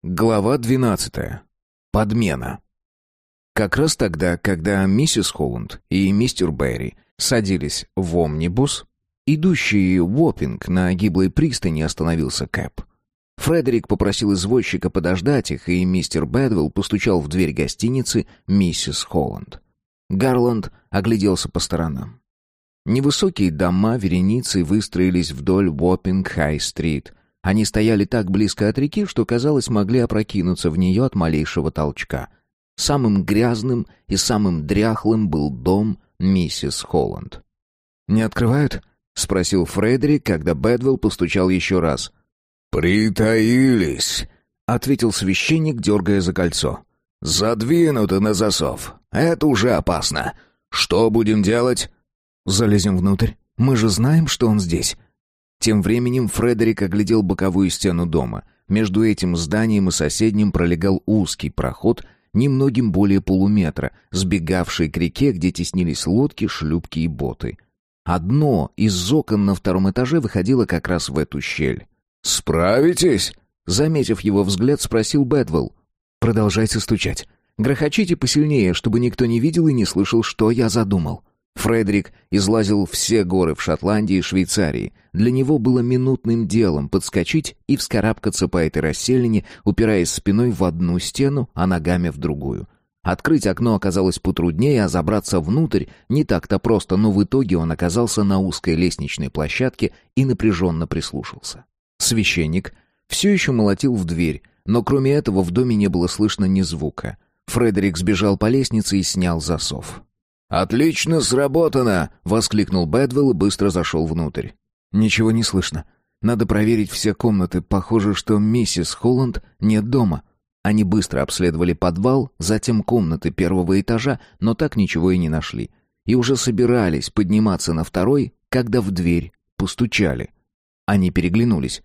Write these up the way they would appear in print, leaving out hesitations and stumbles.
Глава 12. Подмена. Как раз тогда, когда миссис Холланд и мистер Берри садились в омнибус, идущий в Уоппинг, на гиблой пристани остановился кэб. Фредерик попросил извозчика подождать их, и мистер Бэдвелл постучал в дверь гостиницы миссис Холланд. Гарланд огляделся по сторонам. Невысокие дома вереницей выстроились вдоль Уоппинг-Хай-стрит. Они стояли так близко от реки, что, казалось, могли опрокинуться в нее от малейшего толчка. Самым грязным и самым дряхлым был дом миссис Холланд. «Не открывают?» — спросил Фредерик, когда Бэдвелл постучал еще раз. «Притаились», — ответил священник, дергая за кольцо. «Задвинуты на засов. Это уже опасно. Что будем делать?» «Залезем внутрь. Мы же знаем, что он здесь». Тем временем Фредерик оглядел боковую стену дома. Между этим зданием и соседним пролегал узкий проход, немногим более полуметра, сбегавший к реке, где теснились лодки, шлюпки и боты. Одно из окон на втором этаже выходило как раз в эту щель. «Справитесь?» Заметив его взгляд, спросил Бэдвелл. «Продолжайте стучать. Грохочите посильнее, чтобы никто не видел и не слышал, что я задумал». Фредерик излазил все горы в Шотландии и Швейцарии. Для него было минутным делом подскочить и вскарабкаться по этой расселине, упираясь спиной в одну стену, а ногами в другую. Открыть окно оказалось потруднее, а забраться внутрь не так-то просто, но в итоге он оказался на узкой лестничной площадке и напряженно прислушался. Священник все еще молотил в дверь, но кроме этого в доме не было слышно ни звука. Фредерик сбежал по лестнице и снял засов. «Отлично сработано!» — воскликнул Бэдвелл и быстро зашел внутрь. «Ничего не слышно. Надо проверить все комнаты. Похоже, что миссис Холланд нет дома». Они быстро обследовали подвал, затем комнаты первого этажа, но так ничего и не нашли. И уже собирались подниматься на второй, когда в дверь постучали. Они переглянулись.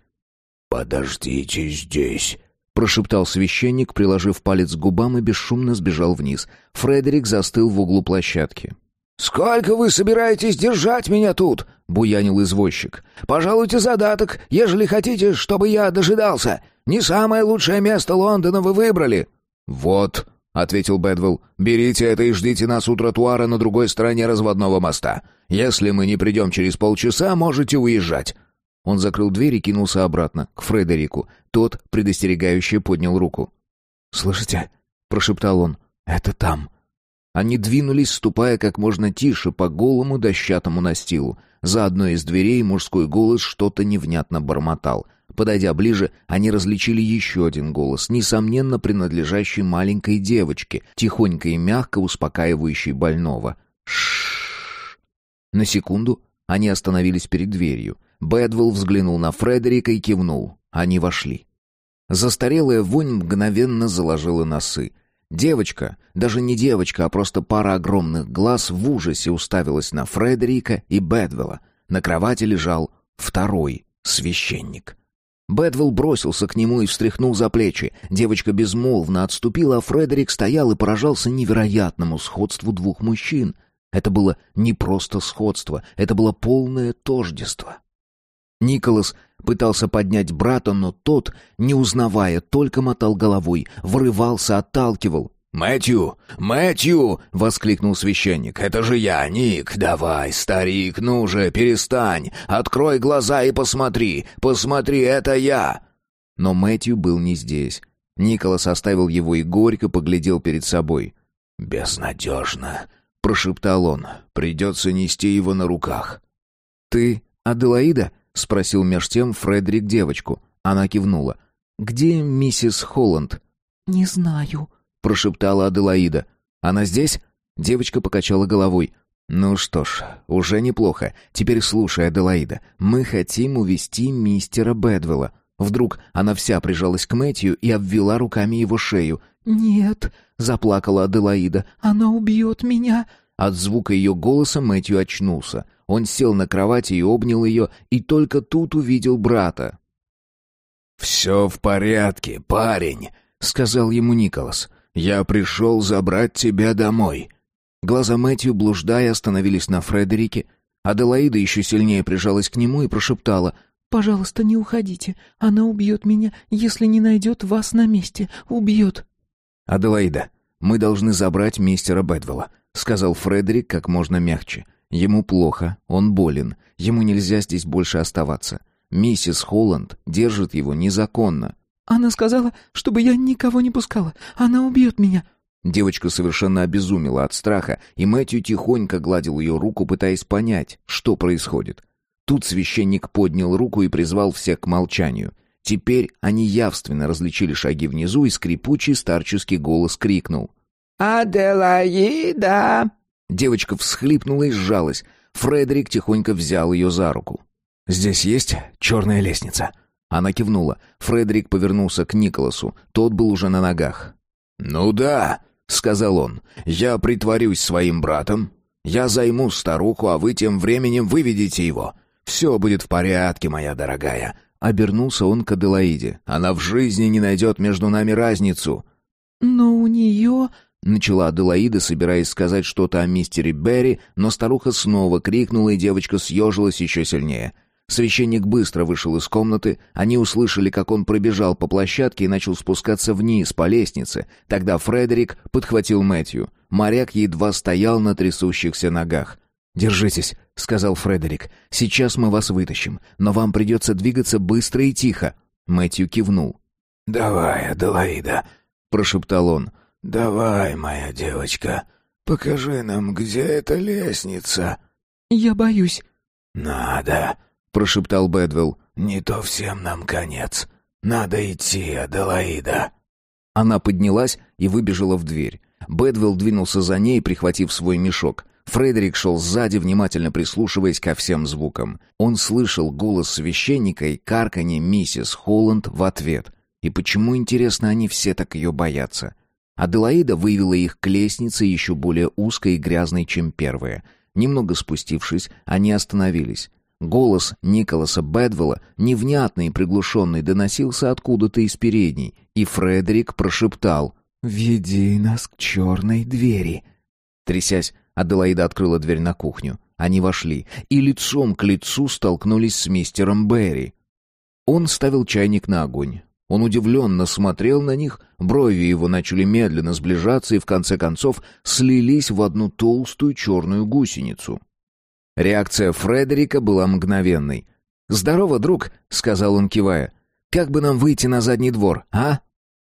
«Подождите здесь», — прошептал священник, приложив палец к губам, и бесшумно сбежал вниз. Фредерик застыл в углу площадки. «Сколько вы собираетесь держать меня тут?» — буянил извозчик. «Пожалуйте задаток, ежели хотите, чтобы я дожидался. Не самое лучшее место Лондона вы выбрали». «Вот», — ответил Бэдвелл, — «берите это и ждите нас у тротуара на другой стороне разводного моста. Если мы не придем через полчаса, можете уезжать». Он закрыл дверь и кинулся обратно, к Фредерику. Тот, предостерегающе, поднял руку. «Слышите?» — прошептал он. «Это там». Они двинулись, ступая как можно тише по голому дощатому настилу. За одной из дверей мужской голос что-то невнятно бормотал. Подойдя ближе, они различили еще один голос, несомненно принадлежащий маленькой девочке, тихонько и мягко успокаивающей больного. Шш. На секунду они остановились перед дверью. Бэдвелл взглянул на Фредерика и кивнул. Они вошли. Застарелая вонь мгновенно заложила носы. Девочка, даже не девочка, а просто пара огромных глаз в ужасе уставилась на Фредерика и Бэдвелла. На кровати лежал второй священник. Бэдвелл бросился к нему и встряхнул за плечи. Девочка безмолвно отступила, а Фредерик стоял и поражался невероятному сходству двух мужчин. Это было не просто сходство, это было полное тождество. Николас пытался поднять брата, но тот, не узнавая, только мотал головой, врывался, отталкивал. «Мэтью! Мэтью!» — воскликнул священник. «Это же я, Ник! Давай, старик, ну же, перестань! Открой глаза и посмотри! Посмотри, это я!» Но Мэтью был не здесь. Николас оставил его и горько поглядел перед собой. «Безнадежно!» — прошептал он. «Придется нести его на руках». «Ты Аделаида?» — спросил меж тем Фредерик девочку. Она кивнула. «Где миссис Холланд?» «Не знаю», — прошептала Аделаида. «Она здесь?» Девочка покачала головой. «Ну что ж, уже неплохо. Теперь слушай, Аделаида, мы хотим увезти мистера Бэдвелла». Вдруг она вся прижалась к Мэтью и обвела руками его шею. «Нет», — заплакала Аделаида, — «она убьет меня». От звука ее голоса Мэтью очнулся. Он сел на кровати и обнял ее, и только тут увидел брата. «Все в порядке, парень», — сказал ему Николас. «Я пришел забрать тебя домой». Глаза Мэтью, блуждая, остановились на Фредерике. Аделаида еще сильнее прижалась к нему и прошептала: Пожалуйста, не уходите. Она убьет меня, если не найдет вас на месте. Убьет». «Аделаида, мы должны забрать мистера Бэдвелла», — сказал Фредерик как можно мягче. «Ему плохо, он болен, ему нельзя здесь больше оставаться. Миссис Холланд держит его незаконно». «Она сказала, чтобы я никого не пускала. Она убьет меня». Девочка совершенно обезумела от страха, и Мэтью тихонько гладил ее руку, пытаясь понять, что происходит. Тут священник поднял руку и призвал всех к молчанию. Теперь они явственно различили шаги внизу, и скрипучий старческий голос крикнул: «Аделаида!» Девочка всхлипнула и сжалась. Фредерик тихонько взял ее за руку. «Здесь есть черная лестница?» Она кивнула. Фредерик повернулся к Николасу. Тот был уже на ногах. «Ну да», — сказал он, — «я притворюсь своим братом. Я займу старуху, а вы тем временем выведете его. Все будет в порядке, моя дорогая». Обернулся он к Аделаиде. «Она в жизни не найдет между нами разницу». «Но у нее...» — начала Аделаида, собираясь сказать что-то о мистере Берри, но старуха снова крикнула, и девочка съежилась еще сильнее. Священник быстро вышел из комнаты. Они услышали, как он пробежал по площадке и начал спускаться вниз по лестнице. Тогда Фредерик подхватил Мэтью. Моряк едва стоял на трясущихся ногах. «Держитесь», — сказал Фредерик. «Сейчас мы вас вытащим, но вам придется двигаться быстро и тихо». Мэтью кивнул. «Давай, Аделаида», — прошептал он. «Давай, моя девочка, покажи нам, где эта лестница». «Я боюсь». «Надо», — прошептал Бэдвелл. «Не то всем нам конец. Надо идти, Аделаида». Она поднялась и выбежала в дверь. Бэдвелл двинулся за ней, прихватив свой мешок. Фредерик шел сзади, внимательно прислушиваясь ко всем звукам. Он слышал голос священника и карканье миссис Холланд в ответ. И почему, интересно, они все так ее боятся? Аделаида вывела их к лестнице, еще более узкой и грязной, чем первая. Немного спустившись, они остановились. Голос Николаса Бэдвелла, невнятный и приглушенный, доносился откуда-то из передней, и Фредерик прошептал: «Веди нас к черной двери». Трясясь, Аделаида открыла дверь на кухню. Они вошли и лицом к лицу столкнулись с мистером Берри. Он ставил чайник на огонь. Он удивленно смотрел на них, брови его начали медленно сближаться и в конце концов слились в одну толстую черную гусеницу. Реакция Фредерика была мгновенной. «Здорово, друг», — сказал он, кивая. «Как бы нам выйти на задний двор, а?»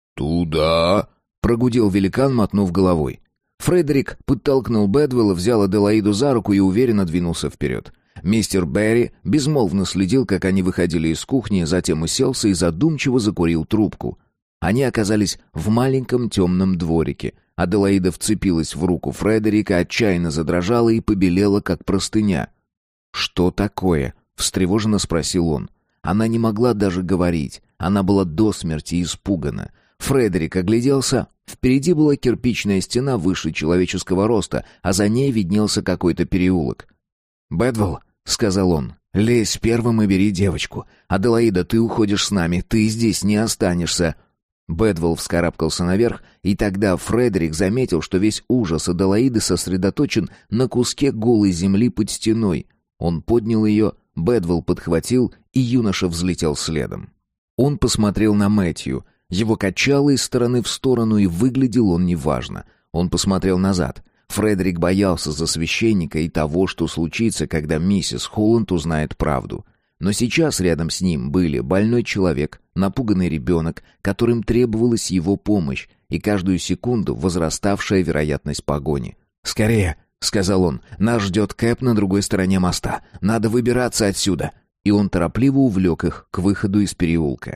«Туда», — прогудел великан, мотнув головой. Фредерик подтолкнул Бэдвелла, взял Аделаиду за руку и уверенно двинулся вперед. Мистер Берри безмолвно следил, как они выходили из кухни, затем уселся и задумчиво закурил трубку. Они оказались в маленьком темном дворике. Аделаида вцепилась в руку Фредерика, отчаянно задрожала и побелела, как простыня. «Что такое?» — встревоженно спросил он. Она не могла даже говорить. Она была до смерти испугана. Фредерик огляделся. Впереди была кирпичная стена выше человеческого роста, а за ней виднелся какой-то переулок. «Бэдвелл», — сказал он, — «лезь первым и бери девочку. Аделаида, ты уходишь с нами, ты здесь не останешься». Бэдвелл вскарабкался наверх, и тогда Фредерик заметил, что весь ужас Аделаиды сосредоточен на куске голой земли под стеной. Он поднял ее, Бэдвелл подхватил, и юноша взлетел следом. Он посмотрел на Мэтью. Его качало из стороны в сторону, и выглядел он неважно. Он посмотрел назад. Фредерик боялся за священника и того, что случится, когда миссис Холланд узнает правду. Но сейчас рядом с ним были больной человек, напуганный ребенок, которым требовалась его помощь, и каждую секунду возраставшая вероятность погони. «Скорее!» — сказал он. «Нас ждет Кэп на другой стороне моста. Надо выбираться отсюда!» И он торопливо увлек их к выходу из переулка.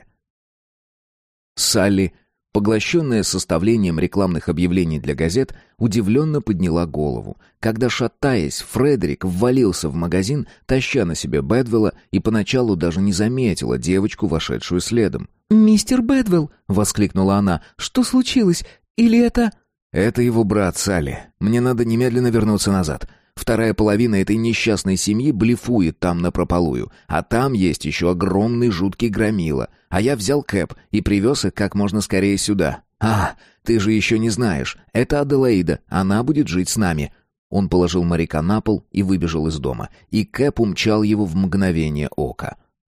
Салли, поглощенная составлением рекламных объявлений для газет, удивленно подняла голову, когда, шатаясь, Фредерик ввалился в магазин, таща на себе Бэдвелла, и поначалу даже не заметила девочку, вошедшую следом. «Мистер Бэдвелл!» — воскликнула она. «Что случилось? Или это...» «Это его брат, Салли. Мне надо немедленно вернуться назад. Вторая половина этой несчастной семьи блефует там напропалую, а там есть еще огромный жуткий громила. А я взял Кэп и привез их как можно скорее сюда. А, ты же еще не знаешь, это Аделаида, она будет жить с нами». Он положил моряка на пол и выбежал из дома, и Кэп умчал его в мгновение ока.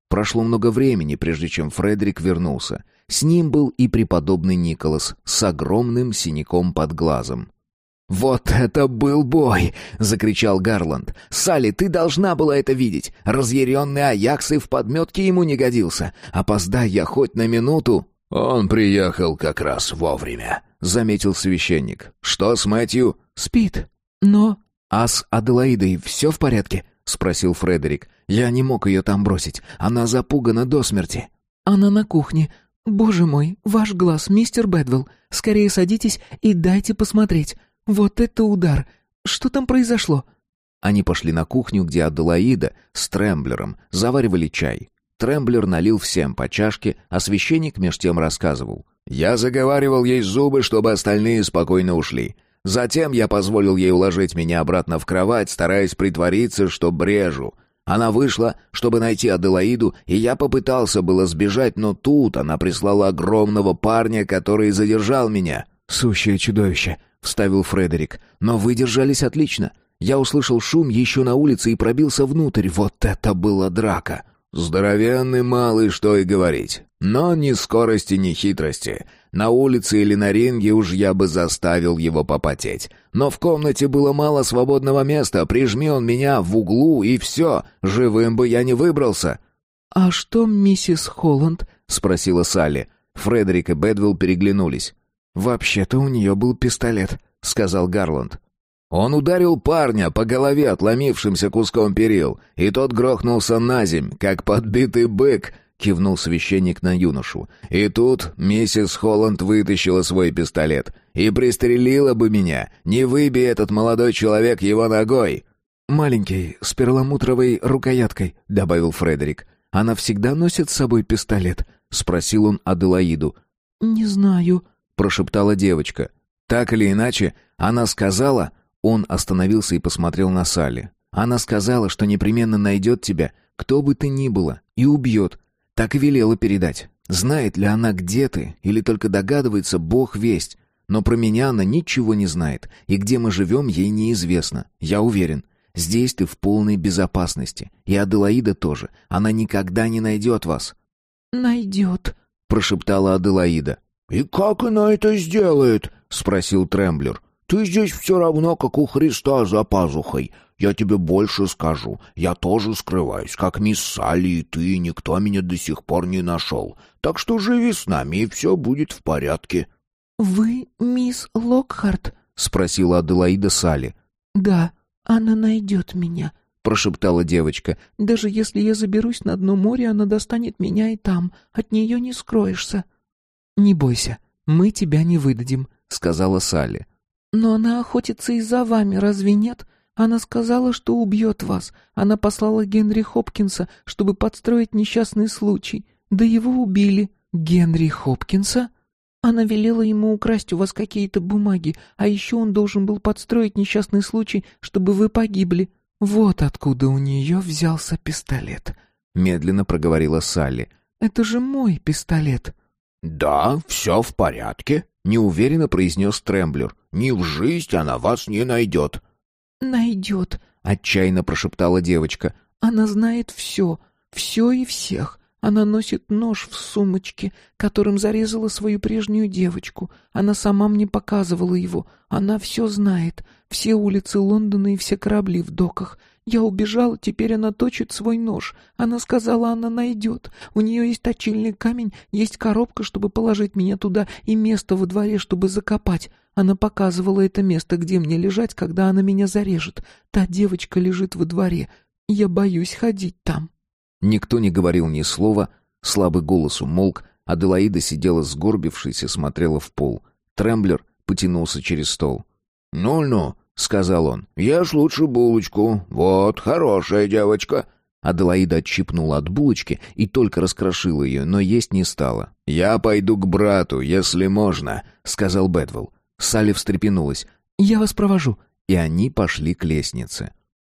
Прошло много времени, прежде чем Фредерик вернулся. С ним был и преподобный Николас с огромным синяком под глазом. «Вот это был бой!» — закричал Гарланд. «Салли, ты должна была это видеть! Разъяренный Аякс и в подметке ему не годился! Опоздай я хоть на минуту!» «Он приехал как раз вовремя», — заметил священник. «Что с Мэтью?» «Спит, но...» «А с Аделаидой все в порядке?» — спросил Фредерик. «Я не мог ее там бросить. Она запугана до смерти». «Она на кухне. Боже мой, ваш глаз, мистер Бэдвелл. Скорее садитесь и дайте посмотреть. Вот это удар! Что там произошло?» Они пошли на кухню, где Аделаида с Тремблером заваривали чай. Тремблер налил всем по чашке, а священник меж тем рассказывал. «Я заговаривал ей зубы, чтобы остальные спокойно ушли. Затем я позволил ей уложить меня обратно в кровать, стараясь притвориться, что брежу. Она вышла, чтобы найти Аделаиду, и я попытался было сбежать, но тут она прислала огромного парня, который задержал меня». «Сущее чудовище», — вставил Фредерик. «Но вы держались отлично. Я услышал шум еще на улице и пробился внутрь. Вот это была драка!» «Здоровенный малый, что и говорить. Но ни скорости, ни хитрости. На улице или на ринге уж я бы заставил его попотеть. Но в комнате было мало свободного места. Прижми он меня в углу, и все. Живым бы я не выбрался». «А что миссис Холланд?» — спросила Салли. Фредерик и Бэдвелл переглянулись. «Вообще-то у нее был пистолет», — сказал Гарланд. «Он ударил парня по голове отломившимся куском перил, и тот грохнулся на земь, как подбитый бык», — кивнул священник на юношу. «И тут миссис Холланд вытащила свой пистолет и пристрелила бы меня, не выбей этот молодой человек его ногой». «Маленький, с перламутровой рукояткой», — добавил Фредерик. «Она всегда носит с собой пистолет?» — спросил он Аделаиду. «Не знаю», — прошептала девочка. «Так или иначе, она сказала...» Он остановился и посмотрел на Салли. «Она сказала, что непременно найдет тебя, кто бы ты ни была, и убьет. Так и велела передать. Знает ли она, где ты, или только догадывается, Бог весть. Но про меня она ничего не знает, и где мы живем, ей неизвестно. Я уверен, здесь ты в полной безопасности. И Аделаида тоже. Она никогда не найдет вас». «Найдет», — прошептала Аделаида. «И как она это сделает?» — спросил Тремблер. «Ты здесь все равно, как у Христа за пазухой. Я тебе больше скажу. Я тоже скрываюсь, как мисс Салли и ты, и никто меня до сих пор не нашел. Так что живи с нами, и все будет в порядке». «Вы мисс Локхарт?» — спросила Аделаида Салли. «Да, она найдет меня», — прошептала девочка. «Даже если я заберусь на дно моря, она достанет меня и там. От нее не скроешься». «Не бойся, мы тебя не выдадим», — сказала Салли. «Но она охотится и за вами, разве нет? Она сказала, что убьет вас. Она послала Генри Хопкинса, чтобы подстроить несчастный случай. Да его убили». «Генри Хопкинса?» «Она велела ему украсть у вас какие-то бумаги, а еще он должен был подстроить несчастный случай, чтобы вы погибли». «Вот откуда у нее взялся пистолет», — медленно проговорила Салли. «Это же мой пистолет». «Да, все в порядке», — неуверенно произнес Тремблер. «Ни в жизнь она вас не найдет». «Найдет», — отчаянно прошептала девочка. «Она знает все, все и всех. Она носит нож в сумочке, которым зарезала свою прежнюю девочку. Она сама мне показывала его. Она все знает. Все улицы Лондона и все корабли в доках. Я убежала, теперь она точит свой нож. Она сказала, она найдет. У нее есть точильный камень, есть коробка, чтобы положить меня туда, и место во дворе, чтобы закопать. Она показывала это место, где мне лежать, когда она меня зарежет. Та девочка лежит во дворе. Я боюсь ходить там». Никто не говорил ни слова, слабый голос умолк, Аделаида сидела сгорбившись и смотрела в пол. Тремблер потянулся через стол. «Ну-ну», — сказал он, — «ешь лучше булочку. Вот, хорошая девочка». Аделаида отщипнула от булочки и только раскрошила ее, но есть не стала. «Я пойду к брату, если можно», — сказал Бэдвелл. Салли встрепенулась. «Я вас провожу». И они пошли к лестнице.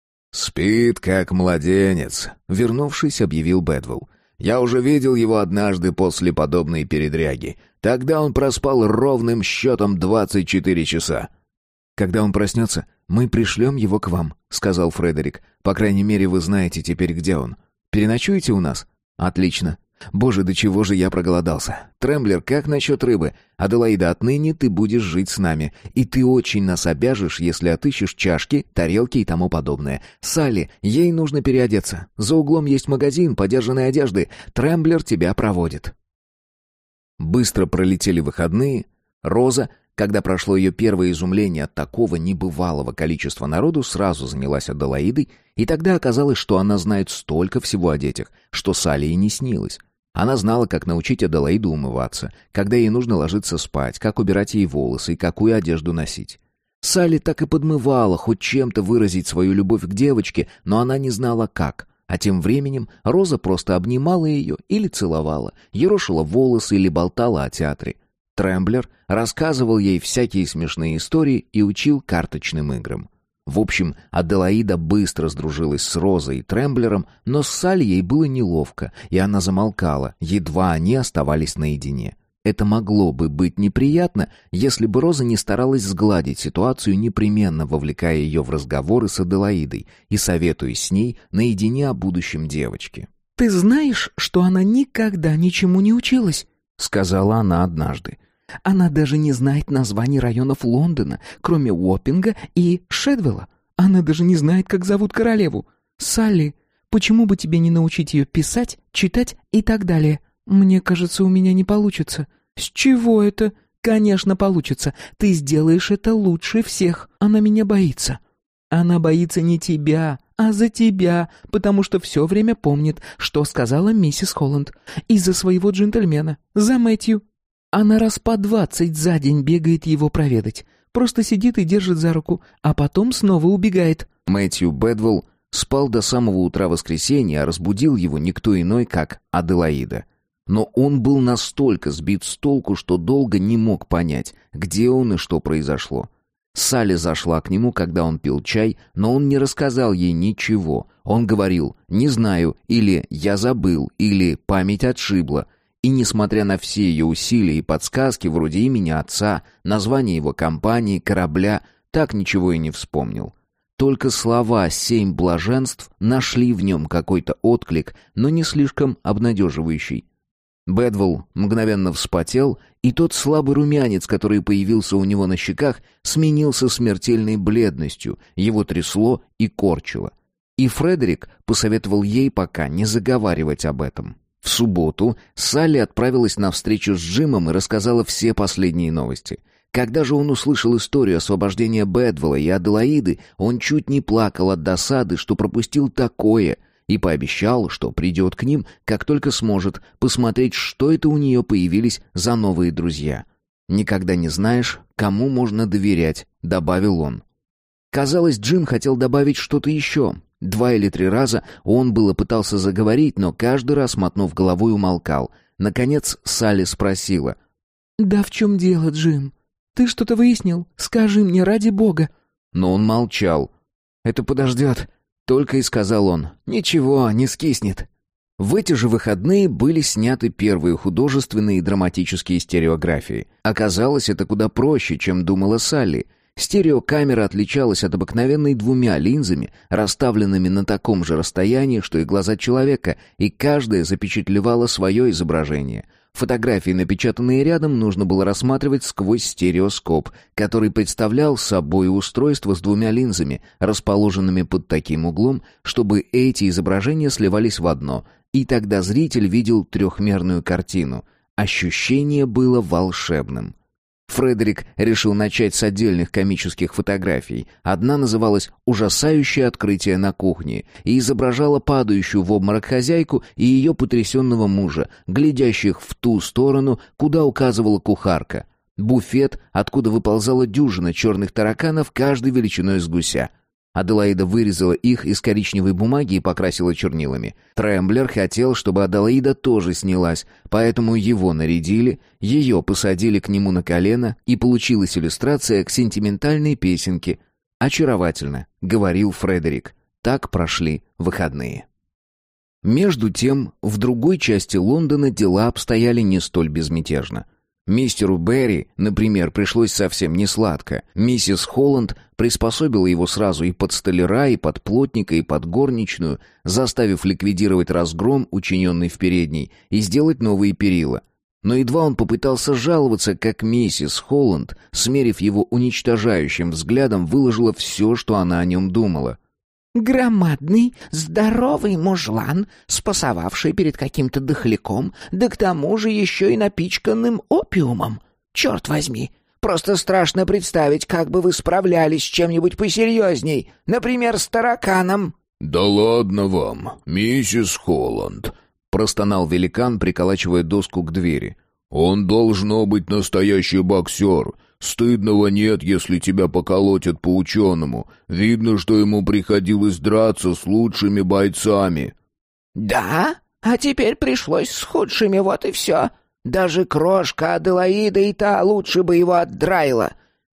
«Спит, как младенец», — вернувшись, объявил Бэдвелл. «Я уже видел его однажды после подобной передряги. Тогда он проспал ровным счетом 24 часа». «Когда он проснется, мы пришлем его к вам», — сказал Фредерик. «По крайней мере, вы знаете теперь, где он. Переночуете у нас?» Отлично. Боже, до чего же я проголодался. Тремблер, как насчет рыбы? Аделаида, отныне ты будешь жить с нами. И ты очень нас обяжешь, если отыщешь чашки, тарелки и тому подобное. Салли, ей нужно переодеться. За углом есть магазин подержанной одежды. Тремблер тебя проводит. Быстро пролетели выходные. Роза, когда прошло ее первое изумление от такого небывалого количества народу, сразу занялась Аделаидой, и тогда оказалось, что она знает столько всего о детях, что Салли и не снилось. Она знала, как научить Аделаиду умываться, когда ей нужно ложиться спать, как убирать ей волосы и какую одежду носить. Салли так и подмывала хоть чем-то выразить свою любовь к девочке, но она не знала как. А тем временем Роза просто обнимала ее или целовала, ерошила волосы или болтала о театре. Тремблер рассказывал ей всякие смешные истории и учил карточным играм. В общем, Аделаида быстро сдружилась с Розой и Тремблером, но с Салли ей было неловко, и она замолкала, едва они оставались наедине. Это могло бы быть неприятно, если бы Роза не старалась сгладить ситуацию, непременно вовлекая ее в разговоры с Аделаидой и советуясь с ней наедине о будущем девочки. «Ты знаешь, что она никогда ничему не училась?» — сказала она однажды. Она даже не знает названий районов Лондона, кроме Уоппинга и Шедвелла. Она даже не знает, как зовут королеву. Салли, почему бы тебе не научить ее писать, читать и так далее? Мне кажется, у меня не получится. С чего это? Конечно, получится. Ты сделаешь это лучше всех. Она меня боится. Она боится не тебя, а за тебя, потому что все время помнит, что сказала миссис Холланд. Из-за своего джентльмена, за Мэтью. Она раз по 20 за день бегает его проведать. Просто сидит и держит за руку, а потом снова убегает. Мэтью Бэдвелл спал до самого утра воскресенья, а разбудил его никто иной, как Аделаида. Но он был настолько сбит с толку, что долго не мог понять, где он и что произошло. Салли зашла к нему, когда он пил чай, но он не рассказал ей ничего. Он говорил «не знаю» или «я забыл» или «память отшибла». И, несмотря на все ее усилия и подсказки, вроде имени отца, названия его компании, корабля, так ничего и не вспомнил. Только слова «семь блаженств» нашли в нем какой-то отклик, но не слишком обнадеживающий. Бэдвелл мгновенно вспотел, и тот слабый румянец, который появился у него на щеках, сменился смертельной бледностью, его трясло и корчило. И Фредерик посоветовал ей пока не заговаривать об этом. В субботу Салли отправилась на встречу с Джимом и рассказала все последние новости. Когда же он услышал историю освобождения Бэдвелла и Аделаиды, он чуть не плакал от досады, что пропустил такое, и пообещал, что придет к ним, как только сможет, посмотреть, что это у нее появились за новые друзья. «Никогда не знаешь, кому можно доверять», — добавил он. Казалось, Джим хотел добавить что-то еще. 2 или 3 раза он было пытался заговорить, но каждый раз, мотнув головой, умолкал. Наконец Салли спросила. «Да в чем дело, Джим? Ты что-то выяснил? Скажи мне, ради бога». Но он молчал. «Это подождет», — только и сказал он. «Ничего, не скиснет». В эти же выходные были сняты первые художественные и драматические стереографии. Оказалось, это куда проще, чем думала Салли. Стереокамера отличалась от обыкновенной 2 линзами, расставленными на таком же расстоянии, что и глаза человека, и каждая запечатлевала свое изображение. Фотографии, напечатанные рядом, нужно было рассматривать сквозь стереоскоп, который представлял собой устройство с 2 линзами, расположенными под таким углом, чтобы эти изображения сливались в одно, и тогда зритель видел трехмерную картину. Ощущение было волшебным. Фредерик решил начать с отдельных комических фотографий. Одна называлась «Ужасающее открытие на кухне» и изображала падающую в обморок хозяйку и ее потрясенного мужа, глядящих в ту сторону, куда указывала кухарка. Буфет, откуда выползала дюжина черных тараканов, каждой величиной с гуся. Аделаида вырезала их из коричневой бумаги и покрасила чернилами. Тремблер хотел, чтобы Аделаида тоже снялась, поэтому его нарядили, ее посадили к нему на колено, и получилась иллюстрация к сентиментальной песенке. «Очаровательно», — говорил Фредерик. Так прошли выходные. Между тем, в другой части Лондона дела обстояли не столь безмятежно. Мистеру Берри, например, пришлось совсем не сладко. Миссис Холланд приспособила его сразу и под столяра, и под плотника, и под горничную, заставив ликвидировать разгром, учиненный в передней, и сделать новые перила. Но едва он попытался жаловаться, как миссис Холланд, смерив его уничтожающим взглядом, выложила все, что она о нем думала. «Громадный, здоровый мужлан, спасовавший перед каким-то дохляком, да к тому же еще и напичканным опиумом. Черт возьми, просто страшно представить, как бы вы справлялись с чем-нибудь посерьезней, например, с тараканом». «Да ладно вам, миссис Холланд», — простонал великан, приколачивая доску к двери. «Он должно быть настоящий боксер. Стыдного нет, если тебя поколотят по-ученому. Видно, что ему приходилось драться с лучшими бойцами». «Да? А теперь пришлось с худшими, вот и все. Даже крошка Аделаида и та лучше бы его отдраила.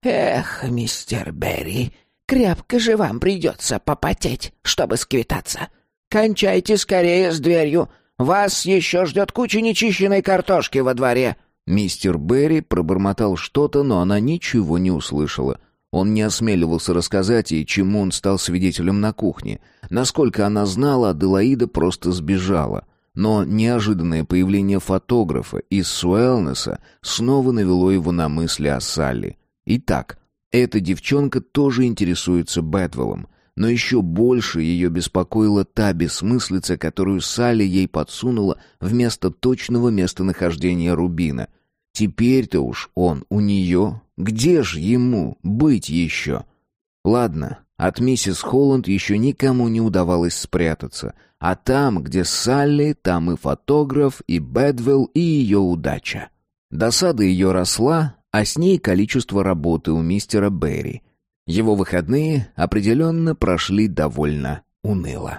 Эх, мистер Берри, крепко же вам придется попотеть, чтобы сквитаться. Кончайте скорее с дверью. Вас еще ждет куча нечищенной картошки во дворе». Мистер Берри пробормотал что-то, но она ничего не услышала. Он не осмеливался рассказать ей, чему он стал свидетелем на кухне. Насколько она знала, Аделаида просто сбежала. Но неожиданное появление фотографа из Суэлнеса снова навело его на мысли о Салли. Итак, эта девчонка тоже интересуется Бэдвеллом. Но еще больше ее беспокоила та бессмыслица, которую Салли ей подсунула вместо точного местонахождения рубина. Теперь-то уж он у нее. Где же ему быть еще? Ладно, от миссис Холланд еще никому не удавалось спрятаться. А там, где Салли, там и фотограф, и Бэдвелл, и ее удача. Досада ее росла, а с ней количество работы у мистера Берри. Его выходные определенно прошли довольно уныло.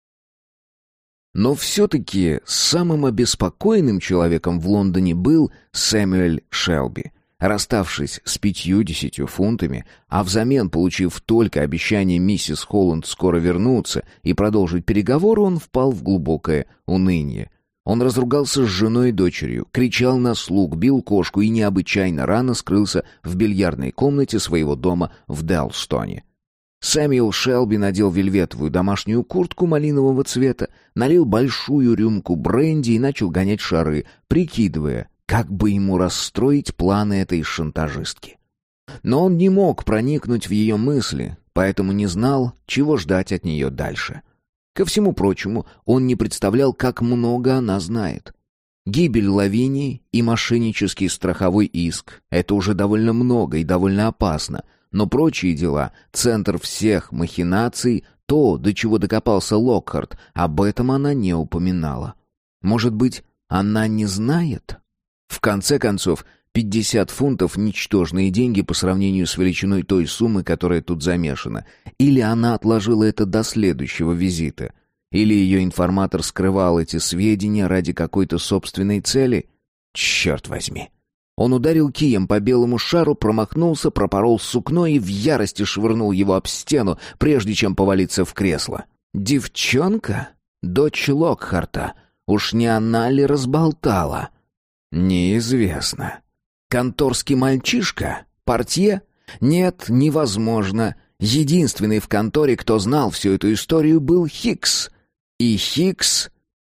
Но все-таки самым обеспокоенным человеком в Лондоне был Сэмюэль Шелби. Расставшись с 50 фунтами, а взамен получив только обещание миссис Холланд скоро вернуться и продолжить переговоры, он впал в глубокое уныние. Он разругался с женой и дочерью, кричал на слуг, бил кошку и необычайно рано скрылся в бильярдной комнате своего дома в Делстоне. Сэмюэл Шелби надел вельветовую домашнюю куртку малинового цвета, налил большую рюмку бренди и начал гонять шары, прикидывая, как бы ему расстроить планы этой шантажистки. Но он не мог проникнуть в ее мысли, поэтому не знал, чего ждать от нее дальше. Ко всему прочему, он не представлял, как много она знает. Гибель Лавинии и мошеннический страховой иск — это уже довольно много и довольно опасно, но прочие дела, центр всех махинаций, то, до чего докопался Локхарт, об этом она не упоминала. Может быть, она не знает? В конце концов, 50 фунтов — ничтожные деньги по сравнению с величиной той суммы, которая тут замешана. Или она отложила это до следующего визита. Или ее информатор скрывал эти сведения ради какой-то собственной цели. Черт возьми. Он ударил кием по белому шару, промахнулся, пропорол сукно и в ярости швырнул его об стену, прежде чем повалиться в кресло. Девчонка? Дочь Локхарта. Уж не она ли разболтала? Неизвестно. Конторский мальчишка? Портье? Нет, невозможно. Единственный в конторе, кто знал всю эту историю, был Хикс. И Хикс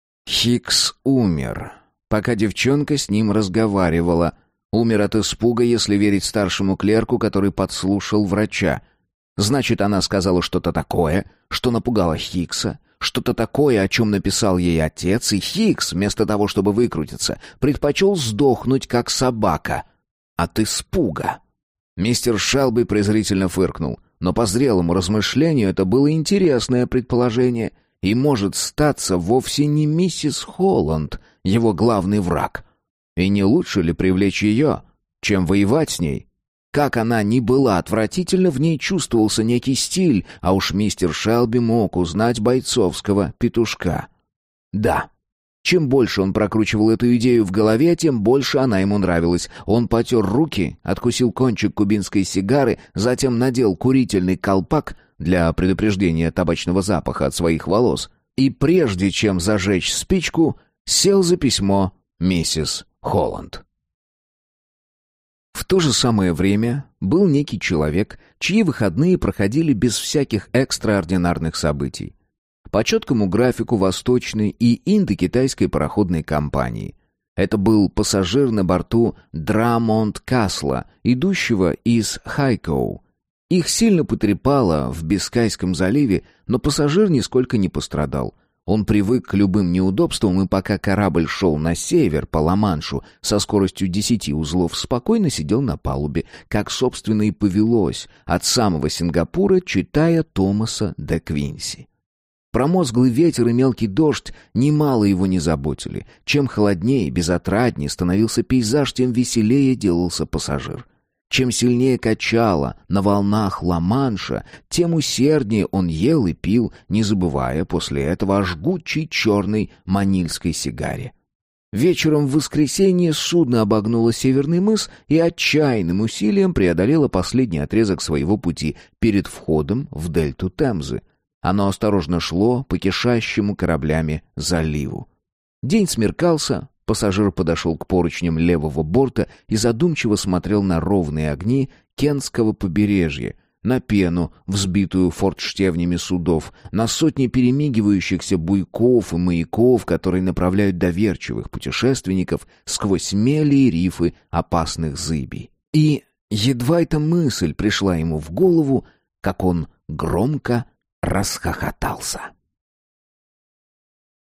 умер, пока девчонка с ним разговаривала. Умер от испуга, если верить старшему клерку, который подслушал врача. Значит, она сказала что-то такое, что напугало Хикса, что-то такое, о чем написал ей отец, и Хикс, вместо того, чтобы выкрутиться, предпочел сдохнуть, как собака. От испуга. Мистер Шелби презрительно фыркнул, но по зрелому размышлению это было интересное предположение, и, может, статься вовсе не миссис Холланд, его главный враг. И не лучше ли привлечь ее, чем воевать с ней? Как она ни была отвратительна, в ней чувствовался некий стиль, а уж мистер Шелби мог узнать бойцовского петушка. Да, чем больше он прокручивал эту идею в голове, тем больше она ему нравилась. Он потер руки, откусил кончик кубинской сигары, затем надел курительный колпак для предупреждения табачного запаха от своих волос и, прежде чем зажечь спичку, сел за письмо миссис Холланд. В то же самое время был некий человек, чьи выходные проходили без всяких экстраординарных событий. По четкому графику восточной и индокитайской пароходной компании. Это был пассажир на борту Драмонт-Касла, идущего из Хайкоу. Их сильно потрепало в Бискайском заливе, но пассажир нисколько не пострадал. Он привык к любым неудобствам, и пока корабль шел на север по Ла-Маншу со скоростью 10 узлов, спокойно сидел на палубе, как, собственно, и повелось, от самого Сингапура, читая Томаса де Квинси. Промозглый ветер и мелкий дождь немало его не заботили. Чем холоднее и безотраднее становился пейзаж, тем веселее делался пассажир. Чем сильнее качало на волнах Ла-Манша, тем усерднее он ел и пил, не забывая после этого о жгучей черной манильской сигаре. Вечером в воскресенье судно обогнуло Северный мыс и отчаянным усилием преодолело последний отрезок своего пути перед входом в дельту Темзы. Оно осторожно шло по кишащему кораблями заливу. День смеркался, пассажир подошел к поручням левого борта и задумчиво смотрел на ровные огни Кентского побережья, на пену, взбитую фортштевнями судов, на сотни перемигивающихся буйков и маяков, которые направляют доверчивых путешественников сквозь мели и рифы опасных зыбей. И едва эта мысль пришла ему в голову, как он громко расхохотался.